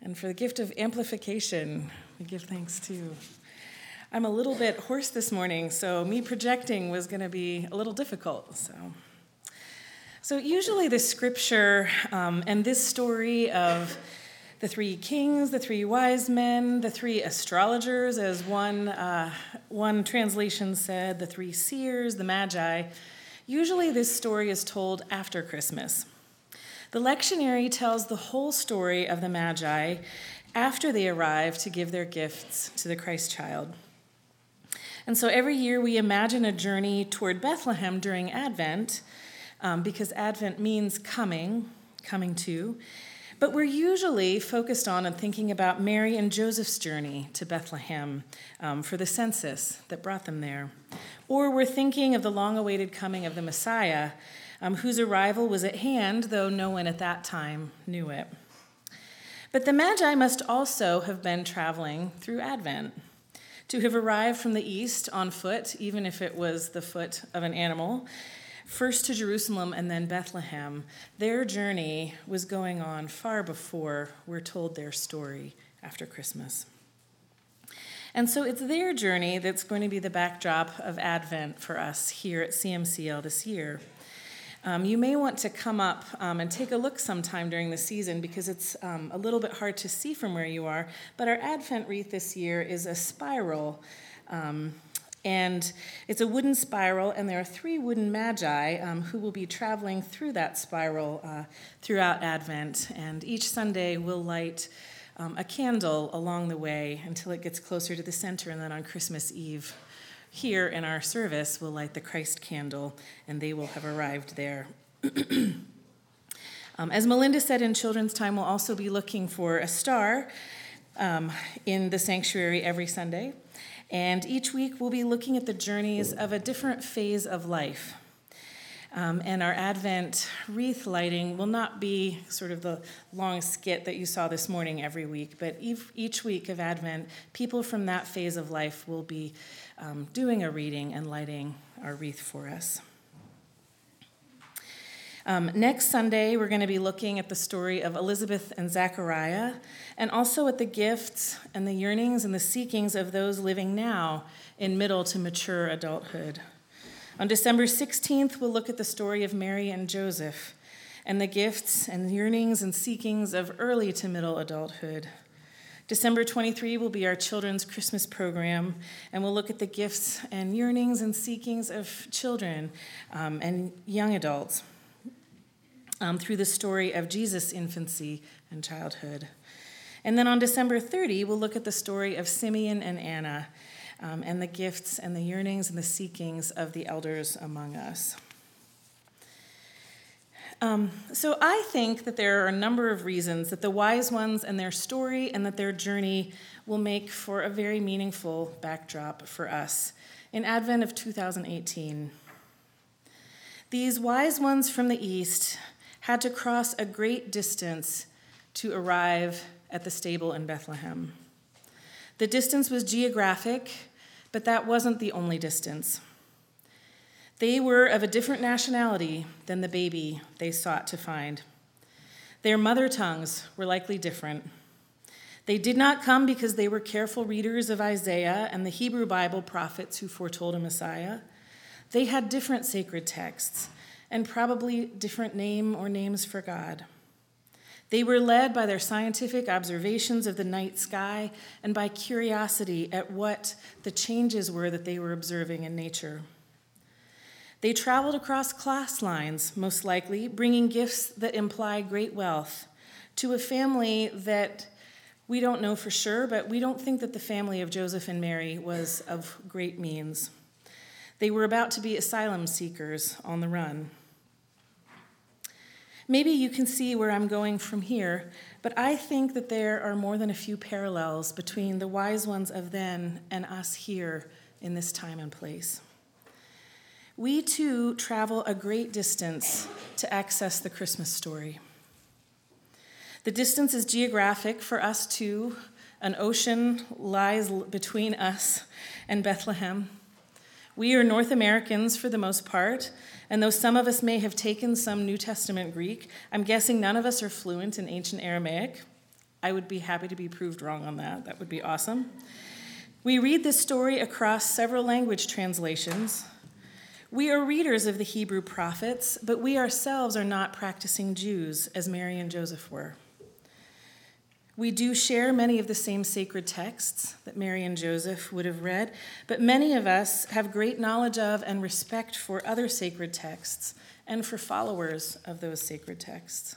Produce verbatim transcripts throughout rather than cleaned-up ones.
And for the gift of amplification, we give thanks too. I'm a little bit hoarse this morning, so me projecting was going to be a little difficult. So, so usually the scripture um, and this story of the three kings, the three wise men, the three astrologers, as one, uh, one translation said, the three seers, the magi, usually this story is told after Christmas. The lectionary tells the whole story of the Magi after they arrive to give their gifts to the Christ child. And so every year we imagine a journey toward Bethlehem during Advent, um, because Advent means coming, coming to. But we're usually focused on and thinking about Mary and Joseph's journey to Bethlehem um, for the census that brought them there. Or we're thinking of the long-awaited coming of the Messiah, Um, whose arrival was at hand, though no one at that time knew it. But the Magi must also have been traveling through Advent. To have arrived from the east on foot, even if it was the foot of an animal, first to Jerusalem and then Bethlehem, their journey was going on far before we're told their story after Christmas. And so it's their journey that's going to be the backdrop of Advent for us here at C M C L this year. Um, you may want to come up um, and take a look sometime during the season because it's um, a little bit hard to see from where you are, but our Advent wreath this year is a spiral, um, and it's a wooden spiral, and there are three wooden magi um, who will be traveling through that spiral uh, throughout Advent, and each Sunday we'll light um, a candle along the way until it gets closer to the center, and then on Christmas Eve, here in our service, we'll light the Christ candle, and they will have arrived there. um, as Melinda said in Children's Time, we'll also be looking for a star um, in the sanctuary every Sunday. And each week, we'll be looking at the journeys of a different phase of life. Um, and our Advent wreath lighting will not be sort of the long skit that you saw this morning every week, but each week of Advent, people from that phase of life will be um, doing a reading and lighting our wreath for us. Um, next Sunday, we're going to be looking at the story of Elizabeth and Zechariah, and also at the gifts and the yearnings and the seekings of those living now in middle to mature adulthood. On December sixteenth, we'll look at the story of Mary and Joseph and the gifts and yearnings and seekings of early to middle adulthood. December twenty-third will be our children's Christmas program, and we'll look at the gifts and yearnings and seekings of children um, and young adults um, through the story of Jesus' infancy and childhood. And then on December thirtieth, we'll look at the story of Simeon and Anna, Um, and the gifts and the yearnings and the seekings of the elders among us. Um, so I think that there are a number of reasons that the wise ones and their story and that their journey will make for a very meaningful backdrop for us in Advent of two thousand eighteen. These wise ones from the east had to cross a great distance to arrive at the stable in Bethlehem. The distance was geographic, but that wasn't the only distance. They were of a different nationality than the baby they sought to find. Their mother tongues were likely different. They did not come because they were careful readers of Isaiah and the Hebrew Bible prophets who foretold a Messiah. They had different sacred texts and probably different name or names for God. They were led by their scientific observations of the night sky and by curiosity at what the changes were that they were observing in nature. They traveled across class lines, most likely, bringing gifts that imply great wealth to a family that we don't know for sure, but we don't think that the family of Joseph and Mary was of great means. They were about to be asylum seekers on the run. Maybe you can see where I'm going from here, but I think that there are more than a few parallels between the wise ones of then and us here in this time and place. We too travel a great distance to access the Christmas story. The distance is geographic for us too. An ocean lies between us and Bethlehem. We are North Americans for the most part, and though some of us may have taken some New Testament Greek, I'm guessing none of us are fluent in ancient Aramaic. I would be happy to be proved wrong on that. That would be awesome. We read this story across several language translations. We are readers of the Hebrew prophets, but we ourselves are not practicing Jews as Mary and Joseph were. We do share many of the same sacred texts that Mary and Joseph would have read, but many of us have great knowledge of and respect for other sacred texts and for followers of those sacred texts.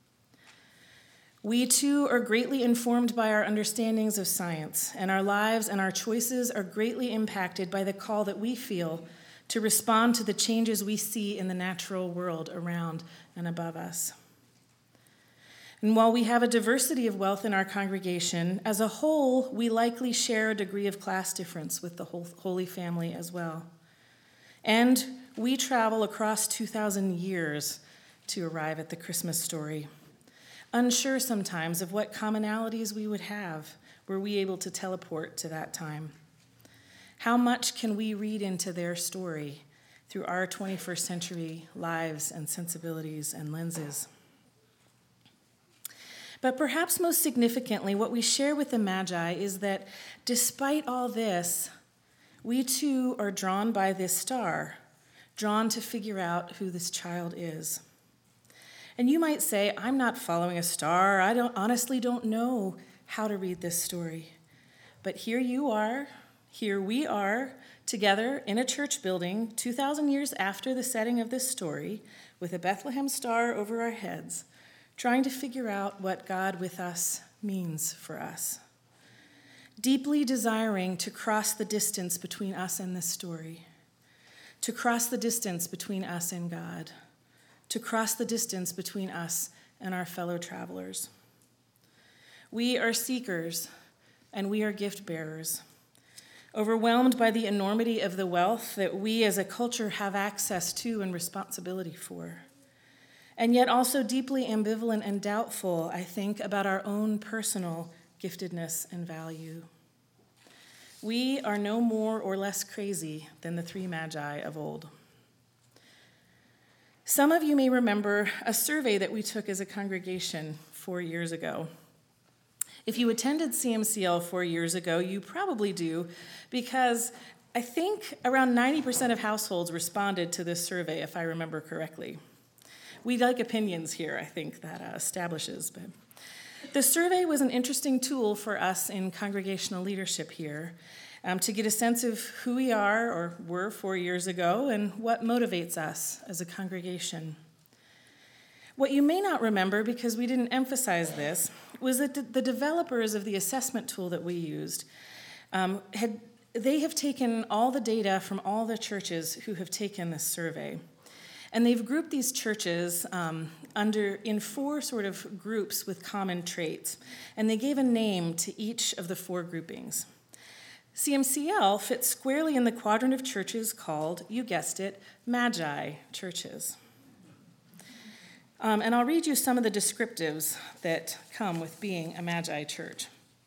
We too are greatly informed by our understandings of science, and our lives and our choices are greatly impacted by the call that we feel to respond to the changes we see in the natural world around and above us. And while we have a diversity of wealth in our congregation, as a whole, we likely share a degree of class difference with the Holy Family as well. And we travel across two thousand years to arrive at the Christmas story, unsure sometimes of what commonalities we would have were we able to teleport to that time. How much can we read into their story through our twenty-first century lives and sensibilities and lenses? But perhaps most significantly, what we share with the Magi is that despite all this, we too are drawn by this star, drawn to figure out who this child is. And you might say, I'm not following a star. I don't honestly don't know how to read this story. But here you are, here we are, together in a church building two thousand years after the setting of this story, with a Bethlehem star over our heads, trying to figure out what God with us means for us. Deeply desiring to cross the distance between us and this story, to cross the distance between us and God, to cross the distance between us and our fellow travelers. We are seekers, and we are gift bearers, overwhelmed by the enormity of the wealth that we as a culture have access to and responsibility for, and yet also deeply ambivalent and doubtful, I think, about our own personal giftedness and value. We are no more or less crazy than the three Magi of old. Some of you may remember a survey that we took as a congregation four years ago. If you attended C M C L four years ago, you probably do, because I think around ninety percent of households responded to this survey, if I remember correctly. We like opinions here, I think, that uh, establishes. But the survey was an interesting tool for us in congregational leadership here um, to get a sense of who we are or were four years ago and what motivates us as a congregation. What you may not remember, because we didn't emphasize this, was that the developers of the assessment tool that we used um, had they have taken all the data from all the churches who have taken this survey. And they've grouped these churches um, under in four sort of groups with common traits. And they gave a name to each of the four groupings. C M C L fits squarely in the quadrant of churches called, you guessed it, Magi churches. Um, and I'll read you some of the descriptives that come with being a Magi church.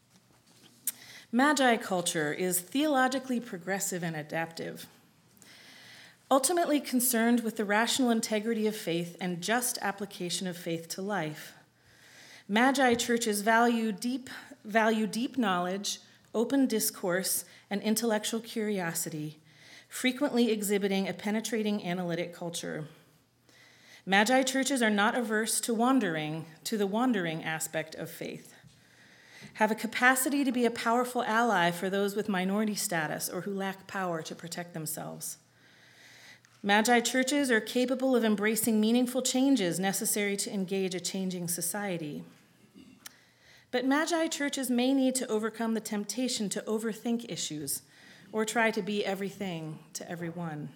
Magi culture is theologically progressive and adaptive, ultimately concerned with the rational integrity of faith and just application of faith to life. Magi churches value deep, value deep knowledge, open discourse, and intellectual curiosity, frequently exhibiting a penetrating analytic culture. Magi churches are not averse to wandering, to the wandering aspect of faith, have a capacity to be a powerful ally for those with minority status or who lack power to protect themselves. Magi churches are capable of embracing meaningful changes necessary to engage a changing society. But Magi churches may need to overcome the temptation to overthink issues or try to be everything to everyone.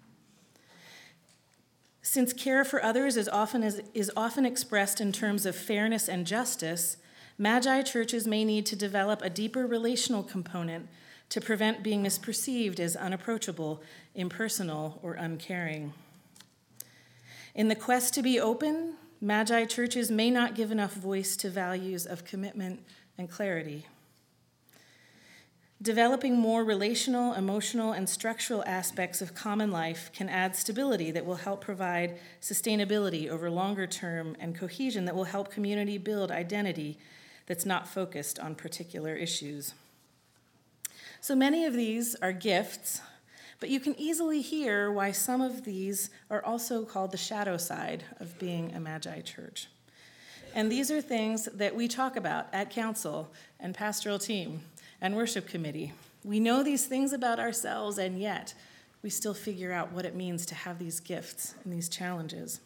Since care for others is often, is, is often expressed in terms of fairness and justice, Magi churches may need to develop a deeper relational component to prevent being misperceived as unapproachable, impersonal, or uncaring. In the quest to be open, Magi churches may not give enough voice to values of commitment and clarity. Developing more relational, emotional, and structural aspects of common life can add stability that will help provide sustainability over longer term and cohesion that will help community build identity that's not focused on particular issues. So many of these are gifts, but you can easily hear why some of these are also called the shadow side of being a Magi church. And these are things that we talk about at council and pastoral team and worship committee. We know these things about ourselves, and yet we still figure out what it means to have these gifts and these challenges.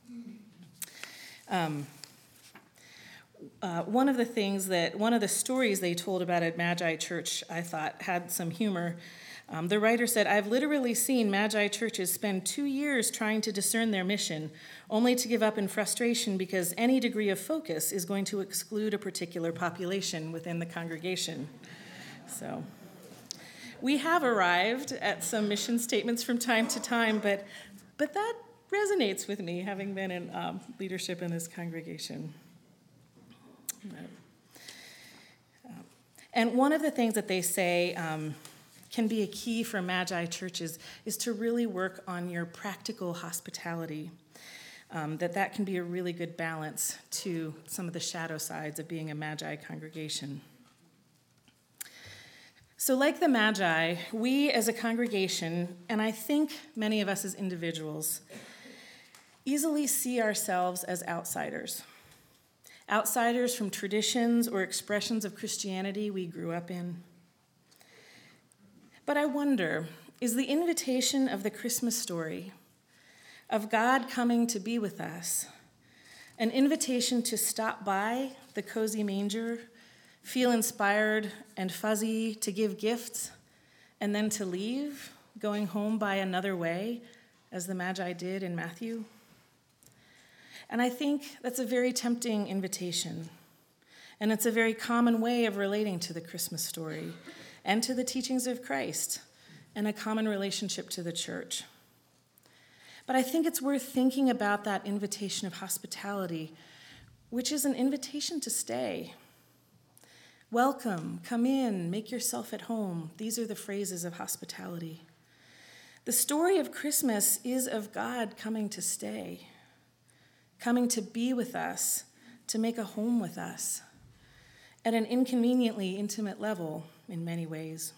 Um, uh, one of the things that, one of the stories they told about at Magi Church, I thought had some humor. Um, the writer said, "I've literally seen Magi churches spend two years trying to discern their mission, only to give up in frustration because any degree of focus is going to exclude a particular population within the congregation." So we have arrived at some mission statements from time to time, but, but that resonates with me, having been in um, leadership in this congregation. Um, and one of the things that they say um, can be a key for Magi churches is to really work on your practical hospitality, um, that that can be a really good balance to some of the shadow sides of being a Magi congregation. So like the Magi, we as a congregation, and I think many of us as individuals, easily see ourselves as outsiders. Outsiders from traditions or expressions of Christianity we grew up in. But I wonder, is the invitation of the Christmas story, of God coming to be with us, an invitation to stop by the cozy manger, feel inspired and fuzzy, to give gifts, and then to leave, going home by another way, as the Magi did in Matthew? And I think that's a very tempting invitation. And it's a very common way of relating to the Christmas story and to the teachings of Christ, and a common relationship to the church. But I think it's worth thinking about that invitation of hospitality, which is an invitation to stay. Welcome, come in, make yourself at home. These are the phrases of hospitality. The story of Christmas is of God coming to stay, coming to be with us, to make a home with us, at an inconveniently intimate level in many ways.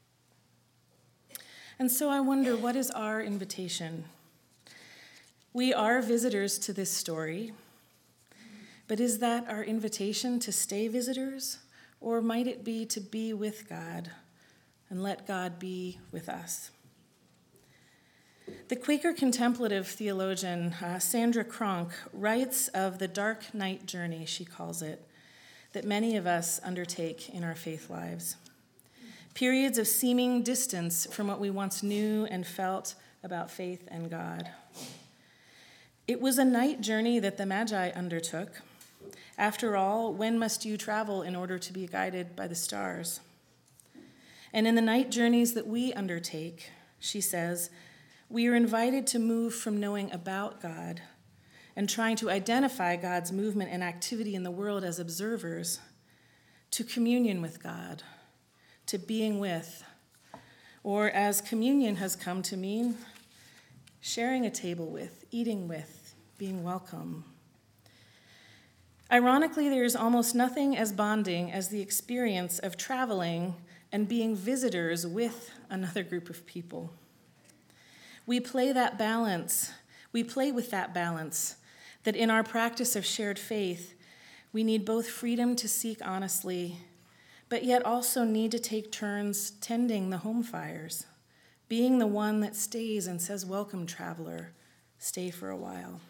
And so I wonder, what is our invitation? We are visitors to this story, but is that our invitation to stay visitors, or might it be to be with God and let God be with us? The Quaker contemplative theologian uh, Sandra Cronk writes of the dark night journey, she calls it, that many of us undertake in our faith lives. Periods of seeming distance from what we once knew and felt about faith and God. It was a night journey that the Magi undertook. After all, when must you travel in order to be guided by the stars? And in the night journeys that we undertake, she says, we are invited to move from knowing about God and trying to identify God's movement and activity in the world as observers, to communion with God, to being with, or as communion has come to mean, sharing a table with, eating with, being welcome. Ironically, there is almost nothing as bonding as the experience of traveling and being visitors with another group of people. We play that balance, we play with that balance, that in our practice of shared faith, we need both freedom to seek honestly, but yet also need to take turns tending the home fires, being the one that stays and says, "Welcome, traveler, stay for a while."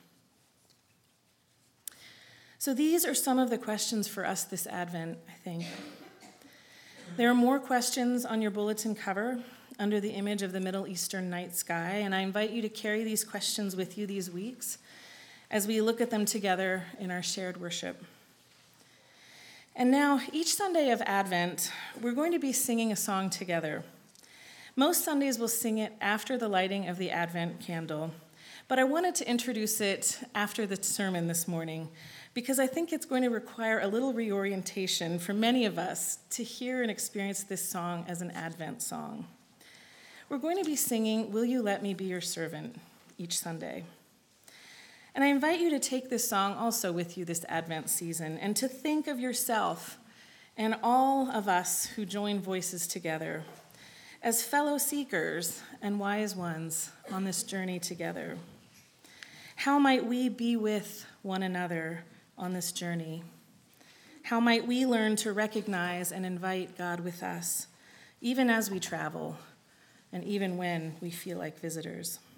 So these are some of the questions for us this Advent, I think. There are more questions on your bulletin cover under the image of the Middle Eastern night sky, and I invite you to carry these questions with you these weeks as we look at them together in our shared worship. And now, each Sunday of Advent, we're going to be singing a song together. Most Sundays we'll sing it after the lighting of the Advent candle, but I wanted to introduce it after the sermon this morning because I think it's going to require a little reorientation for many of us to hear and experience this song as an Advent song. We're going to be singing "Will You Let Me Be Your Servant" each Sunday. And I invite you to take this song also with you this Advent season and to think of yourself and all of us who join voices together as fellow seekers and wise ones on this journey together. How might we be with one another on this journey? How might we learn to recognize and invite God with us, even as we travel and even when we feel like visitors?